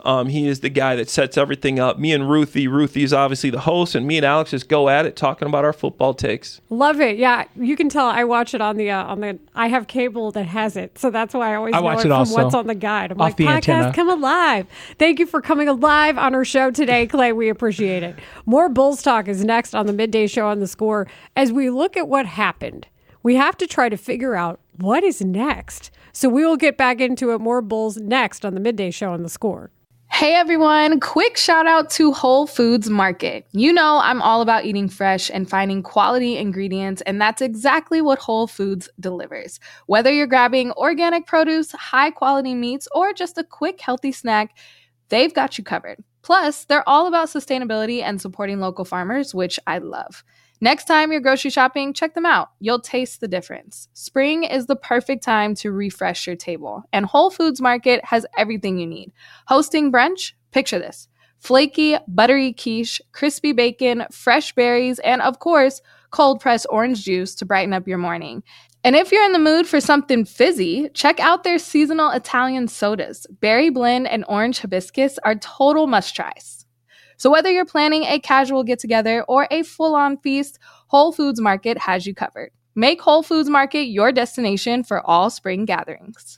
F: He is the guy that sets everything up. Me and Ruthie is obviously the host, and me and Alex just go at it talking about our football takes.
E: Love it. Yeah, you can tell I watch it on the I have cable that has it, so that's why I always know it from
I: also.
E: what's on the guide. I'm
I: Off
E: like,
I: the
E: podcast,
I: antenna.
E: come alive. Thank you for coming alive on our show today, Clay. We appreciate it. More Bulls talk is next on the Midday Show on The Score. As we look at what happened, we have to try to figure out what is next. So we will get back into it. More Bulls next on the Midday Show on The Score.
R: Hey everyone, quick shout out to Whole Foods Market. You know I'm all about eating fresh and finding quality ingredients, and that's exactly what Whole Foods delivers. Whether you're grabbing organic produce, high quality meats, or just a quick healthy snack, they've got you covered. Plus, they're all about sustainability and supporting local farmers, which I love. Next time you're grocery shopping, check them out. You'll taste the difference. Spring is the perfect time to refresh your table, and Whole Foods Market has everything you need. Hosting brunch? Picture this. Flaky, buttery quiche, crispy bacon, fresh berries, and of course, cold-pressed orange juice to brighten up your morning. And if you're in the mood for something fizzy, check out their seasonal Italian sodas. Berry blend and orange hibiscus are total must-tries. So whether you're planning a casual get-together or a full-on feast, Whole Foods Market has you covered. Make Whole Foods Market your destination for all spring gatherings.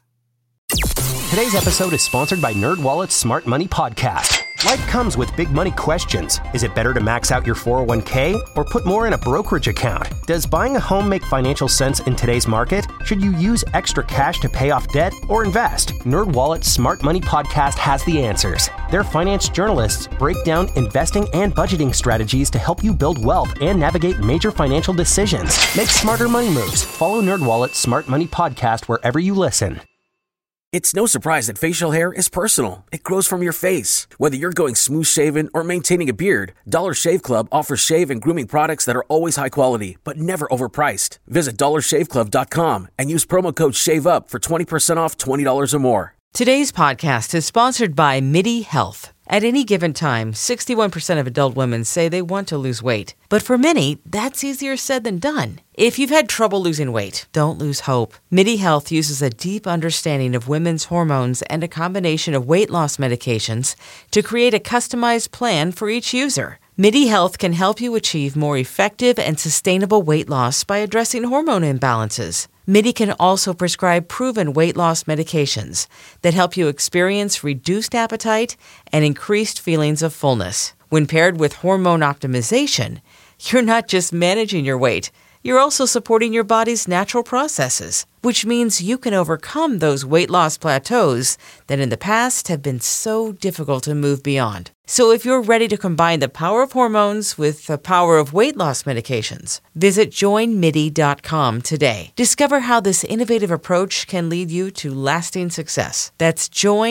S: Today's episode is sponsored by NerdWallet's Smart Money Podcast. Life comes with big money questions. Is it better to max out your 401k or put more in a brokerage account? Does buying a home make financial sense in today's market? Should you use extra cash to pay off debt or invest? NerdWallet's Smart Money Podcast has the answers. Their finance journalists break down investing and budgeting strategies to help you build wealth and navigate major financial decisions. Make smarter money moves. Follow NerdWallet's Smart Money Podcast wherever you listen.
A: It's no surprise that facial hair is personal. It grows from your face. Whether you're going smooth shaven or maintaining a beard, Dollar Shave Club offers shave and grooming products that are always high quality, but never overpriced. Visit dollarshaveclub.com and use promo code SHAVEUP for 20% off $20 or more.
L: Today's podcast is sponsored by MIDI Health. At any given time, 61% of adult women say they want to lose weight. But for many, that's easier said than done. If you've had trouble losing weight, don't lose hope. MIDI Health uses a deep understanding of women's hormones and a combination of weight loss medications to create a customized plan for each user. MIDI Health can help you achieve more effective and sustainable weight loss by addressing hormone imbalances. MIDI can also prescribe proven weight loss medications that help you experience reduced appetite and increased feelings of fullness. When paired with hormone optimization, you're not just managing your weight, you're also supporting your body's natural processes, which means you can overcome those weight loss plateaus that in the past have been so difficult to move beyond. So if you're ready to combine the power of hormones with the power of weight loss medications, visit joinmidi.com today. Discover how this innovative approach can lead you to lasting success. That's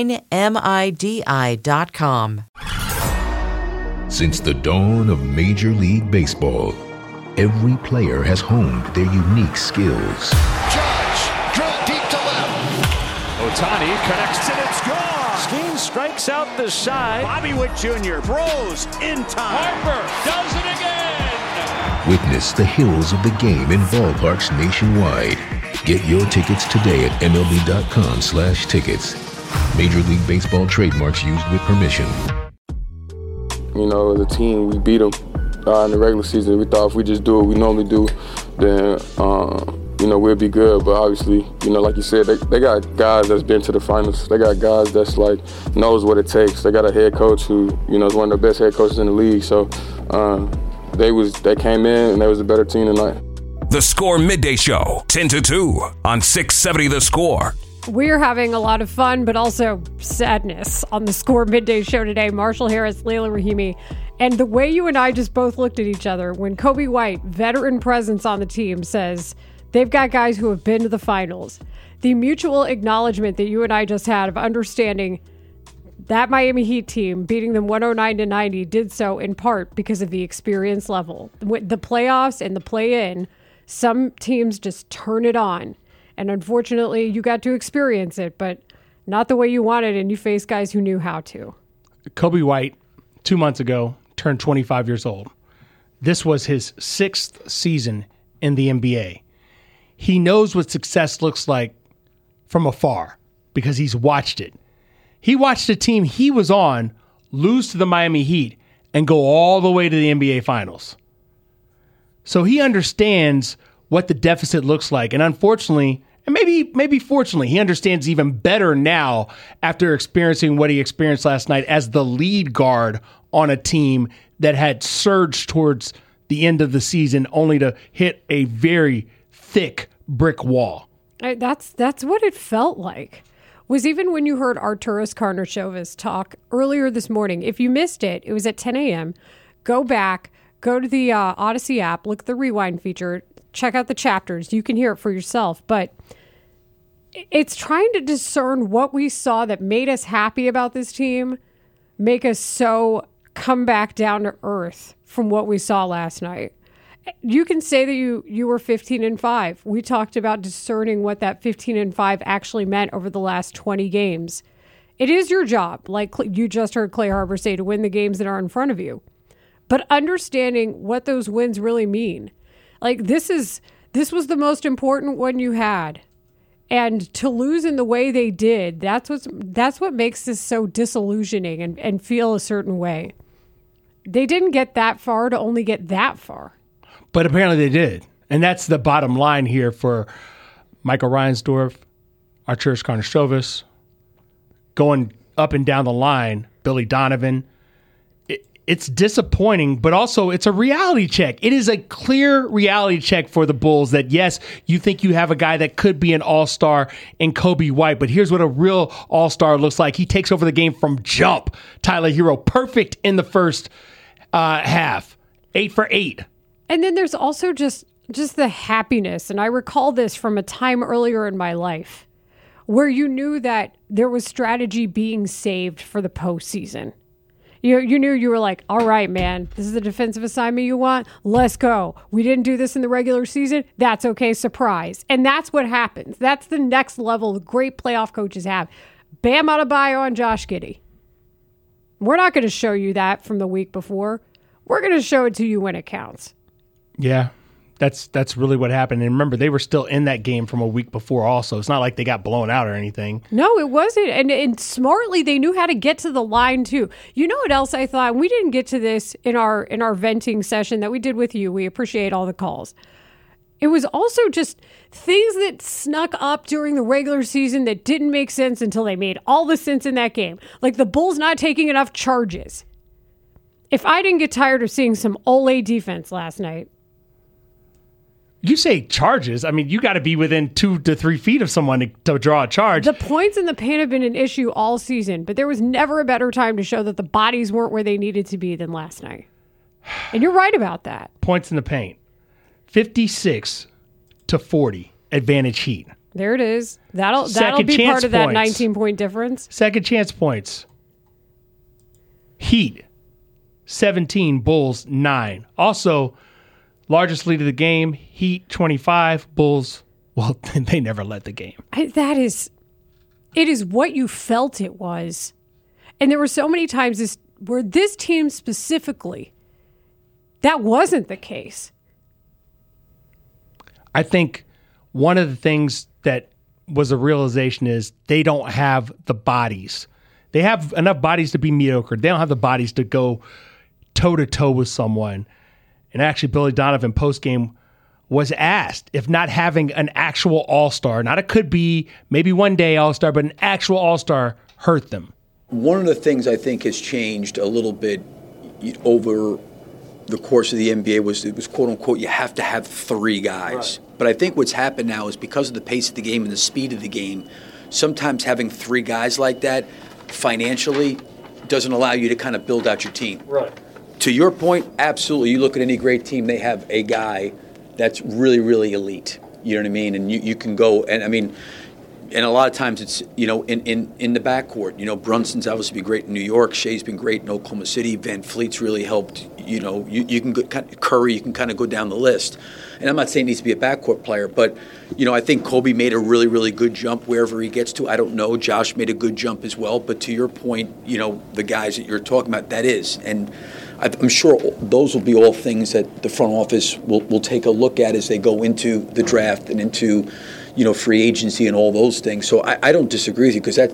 L: joinmidi.com.
T: Since the dawn of Major League Baseball, every player has honed their unique skills.
G: Judge, drill deep to left. Ohtani connects and it's gone. Skeen strikes out the side. Bobby Witt Jr. throws in time. Harper does it again.
T: Witness the heroes of the game in ballparks nationwide. Get your tickets today at MLB.com/tickets. Major League Baseball trademarks used with permission.
U: You know, as a team, we beat them. In the regular season, we thought if we just do what we normally do, then, we'll be good. But obviously, like you said, they got guys that's been to the finals. They got guys that's, knows what it takes. They got a head coach who, is one of the best head coaches in the league. So they came in, and they was a better team tonight.
V: The Score Midday Show, 10 to 2 on 670 The Score.
E: We're having a lot of fun, but also sadness on the Score Midday Show today. Marshall Harris, Leila Rahimi, and the way you and I just both looked at each other when Coby White, veteran presence on the team, says they've got guys who have been to the finals. The mutual acknowledgement that you and I just had of understanding that Miami Heat team beating them 109-90 did so in part because of the experience level. With the playoffs and the play-in, some teams just turn it on. And unfortunately, you got to experience it, but not the way you wanted, and you faced guys who knew how to.
I: Coby White, 2 months ago, turned 25 years old. This was his 6th season in the NBA. He knows what success looks like from afar because he's watched it. He watched the team he was on lose to the Miami Heat and go all the way to the NBA Finals. So he understands what the deficit looks like. And unfortunately, and maybe fortunately, he understands even better now after experiencing what he experienced last night as the lead guard on a team that had surged towards the end of the season only to hit a very thick brick wall.
E: That's what it felt like. Was even when you heard Arturas Karnisovas talk earlier this morning. If you missed it, it was at 10 a.m. Go back, go to the Odyssey app, look at the rewind feature, check out the chapters. You can hear it for yourself. But it's trying to discern what we saw that made us happy about this team, make us so come back down to earth from what we saw last night. You can say that you were 15-5. We talked about discerning what that 15-5 actually meant over the last 20 games. It is your job, like you just heard Clay Harbor say, to win the games that are in front of you. But understanding what those wins really mean. Like this was the most important one you had. And to lose in the way they did, that's what makes this so disillusioning and feel a certain way. They didn't get that far to only get that far.
I: But apparently they did. And that's the bottom line here for Michael Reinsdorf, Arturas Karnisovas, going up and down the line, Billy Donovan. It's disappointing, but also it's a reality check. It is a clear reality check for the Bulls that, yes, you think you have a guy that could be an all-star in Kobe White, but here's what a real all-star looks like. He takes over the game from jump. Tyler Hero, perfect in the first half, 8 for 8.
E: And then there's also just the happiness. And I recall this from a time earlier in my life where you knew that there was strategy being saved for the postseason. You knew you were like, all right, man, this is the defensive assignment you want. Let's go. We didn't do this in the regular season. That's okay. Surprise. And that's what happens. That's the next level great playoff coaches have. Bam Adebayo on Josh Giddey. We're not going to show you that from the week before. We're going to show it to you when it counts.
I: Yeah, that's really what happened. And remember, they were still in that game from a week before also. It's not like they got blown out or anything.
E: No, it wasn't. And smartly, they knew how to get to the line, too. You know what else I thought? We didn't get to this in our venting session that we did with you. We appreciate all the calls. It was also just things that snuck up during the regular season that didn't make sense until they made all the sense in that game. Like the Bulls not taking enough charges. If I didn't get tired of seeing some Ole defense last night.
I: You say charges. I mean, you got to be within 2 to 3 feet of someone to draw a charge.
E: The points in the paint have been an issue all season, but there was never a better time to show that the bodies weren't where they needed to be than last night. And you're right about that.
I: Points in the paint. 56 to 40 advantage Heat.
E: There it is. That'll be part of that 19-point difference.
I: Second chance points. Heat 17, Bulls 9. Also, largest lead of the game, Heat 25, Bulls, well, they never led the game.
E: It is what you felt it was. And there were so many times where this team specifically, that wasn't the case.
I: I think one of the things that was a realization is they don't have the bodies. They have enough bodies to be mediocre. They don't have the bodies to go toe-to-toe with someone. And actually, Billy Donovan postgame was asked if not having an actual all-star, not a could be, maybe one day all-star, but an actual all-star hurt them.
B: One of the things I think has changed a little bit over the course of the NBA was it was quote-unquote you have to have 3 guys. Right. But I think what's happened now is because of the pace of the game and the speed of the game, sometimes having 3 guys like that financially doesn't allow you to kind of build out your team.
I: Right.
B: To your point, absolutely. You look at any great team, they have a guy that's really, really elite. You know what I mean? And you can go, and I mean, and a lot of times it's, in the backcourt. Brunson's obviously been great in New York. Shea's been great in Oklahoma City. Van Fleet's really helped. You can go, Curry, you can kind of go down the list. And I'm not saying he needs to be a backcourt player, but, I think Kobe made a really, really good jump wherever he gets to. I don't know. Josh made a good jump as well. But to your point, the guys that you're talking about, that is. And I'm sure those will be all things that the front office will take a look at as they go into the draft and into, free agency and all those things. So I don't disagree with you because that's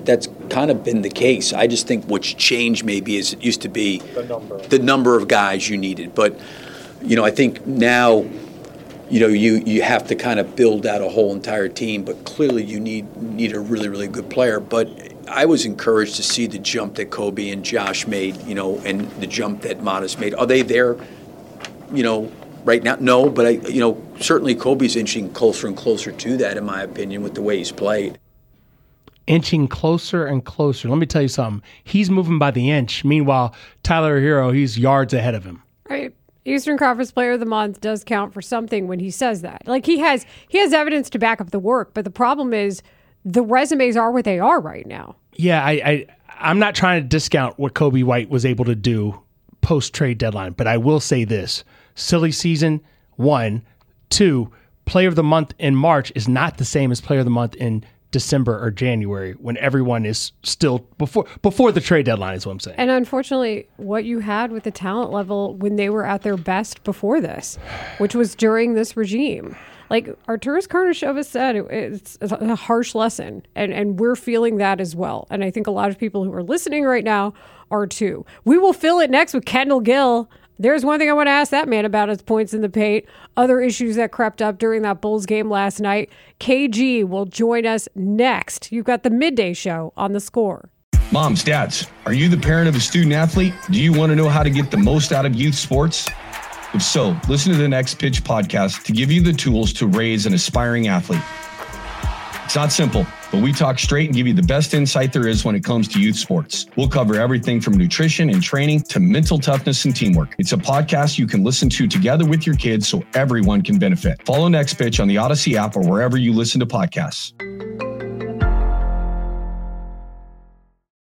B: kind of been the case. I just think what's changed maybe is it used to be the number of guys you needed. But, I think now, you have to kind of build out a whole entire team, but clearly you need a really, really good player. But I was encouraged to see the jump that Kobe and Josh made, and the jump that Modest made. Are they there, right now? No, but certainly Kobe's inching closer and closer to that, in my opinion, with the way he's played.
I: Inching closer and closer. Let me tell you something. He's moving by the inch. Meanwhile, Tyler Hero, he's yards ahead of him.
E: Right. Eastern Conference Player of the Month does count for something when he says that. Like he has evidence to back up the work, but the problem is the resumes are what they are right now.
I: Yeah, I'm not trying to discount what Kobe White was able to do post-trade deadline, but I will say this. Silly season, 1. 2, Player of the Month in March is not the same as Player of the Month in December or January when everyone is still before the trade deadline is what I'm saying.
E: And unfortunately, what you had with the talent level when they were at their best before this, which was during this regime. Like Arturas Karnisovas said, it's a harsh lesson, and we're feeling that as well. And I think a lot of people who are listening right now are too. We will fill it next with Kendall Gill. There's one thing I want to ask that man about his points in the paint, other issues that crept up during that Bulls game last night. KG will join us next. You've got the Midday Show on The Score.
C: Moms, dads, are you the parent of a student athlete? Do you want to know how to get the most out of youth sports? If so, listen to the Next Pitch podcast to give you the tools to raise an aspiring athlete. It's not simple, but we talk straight and give you the best insight there is when it comes to youth sports. We'll cover everything from nutrition and training to mental toughness and teamwork. It's a podcast you can listen to together with your kids so everyone can benefit. Follow Next Pitch on the Odyssey app or wherever you listen to podcasts.